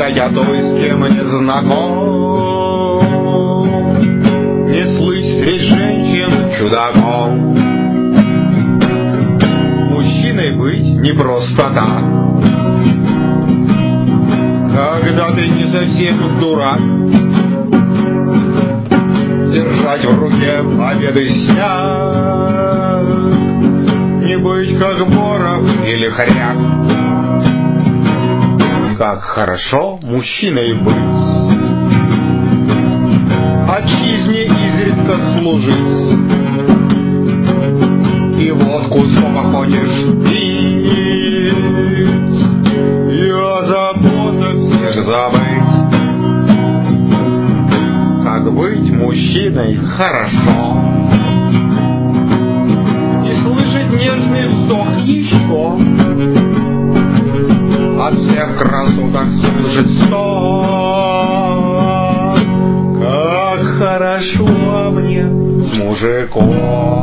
когда я той, с кем не знаком, не слышь средь женщин чудаком. Мужчиной быть не просто так, когда ты не совсем дурак. Держать в руке победы снег, не быть как Боров или Хряк. Как хорошо мужчиной быть, отчизне изредка служить, и водку сколько хочешь пить, и о заботах всех забыть. Как быть мужчиной хорошо, и слышать нежный вздох еще, от всех красоток слышать стон. Как хорошо мне с мужиком.